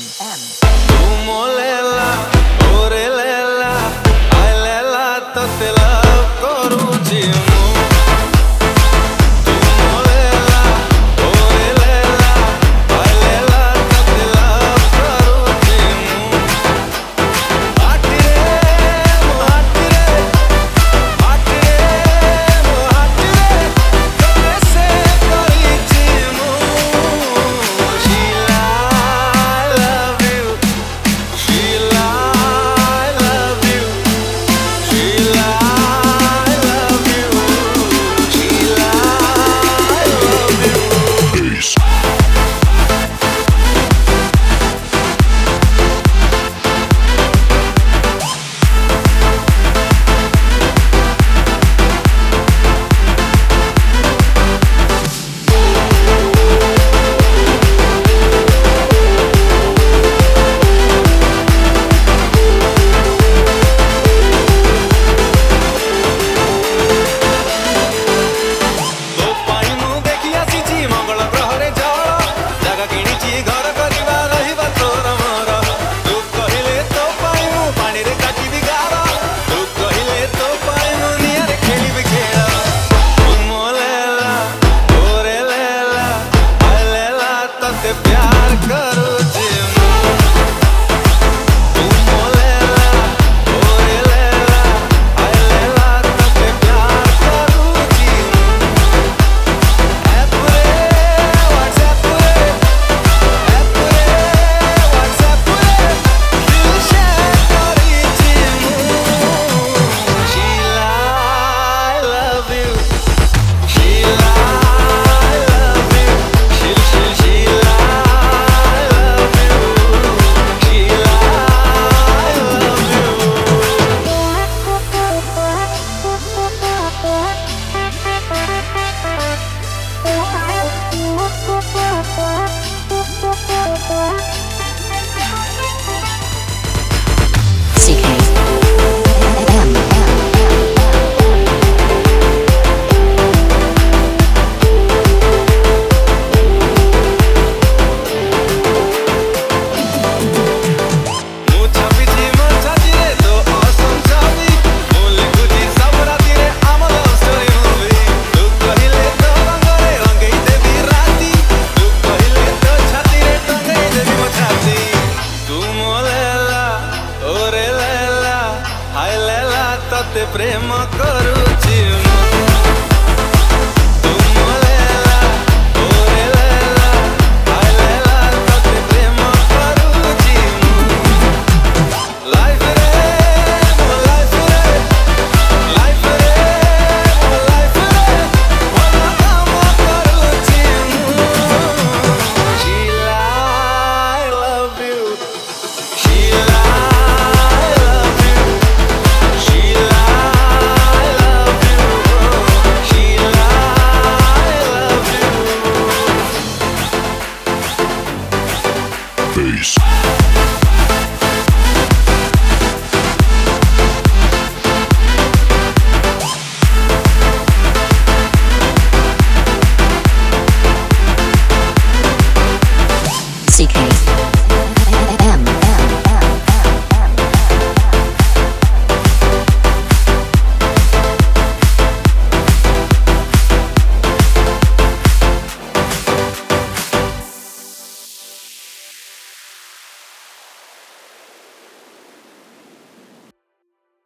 Tu molela, ore lela, ai lela, tote love koruchi mu. Tu molela, ore lela, ai lela, tote love koruchi mu. Atire mo atire, atire mo atire, tote se korichi mu. Sheila, I love you. Sheila, I love you. Sheila, I love you. Sheila, I love you. ତୋ ପାଇଁ ମୁଁ ଦେଖି ଆସିଛି ମଙ୍ଗଳ ଗ୍ରହରେ ଜଳ ଜାଗା କିଣିଛି ଘର କରିବା ରହିବା ତୋର ମୋର ତୁ କହିଲେ ତୋ ପାଇଁ ମୁଁ ପାଣିରେ କାଟିବି ଗାର ତୁ କହିଲେ ତୋ ପାଇଁ ମୁଁ ନିଆଁରେ ଖେଳିବି ଖେଳ ତୁ ମୋ ଲେଲା ଓରେ ଲେଲା ହାୟ ଲେଲା ତତେ ପ୍ୟାର କରୁଛି ମୁଁ ତୁ ମୋ ଲେଲା ଓରେ ଲେଲା ହାୟ ଲେଲା ତତେ ପ୍ୟାର କରୁଛି ମୁଁ ମୁଁ ଛାପିଛି ମୋ ଛାତିରେ ତୋ ଅସମ ଛବି ମୁଁ ଲେଖୁଛି ସବୁ ରାତିରେ ଆମ love story movie ତୁ କହିଲେ ତୋ ରଙ୍ଗରେ ରଙ୍ଗେଇ ଦେବି ରାତି ତୁ କହିଲେ ତୋ ଛାତିରେ ଟଙ୍ଗେଇ ଦେବି ମୋ ଛାତି ତୁ ମୋ ଲେଲା ଓରେ ଲେଲା ହାୟ ଲେଲା ତତେ ପ୍ରେମ କରୁଛି ମୁଁ ତୁ ମୋ ଲେଲା ଓରେ ଲେଲା ହାୟ ଲେଲା ତତେ ପ୍ରେମ କରୁଛି ମୁଁ Life re, mo life re, life re, mo life re, mona kamo karuchi mu. Sheila, I love you. Sheila, I love you. Sheila, I love you. Sheila, I love you. CK.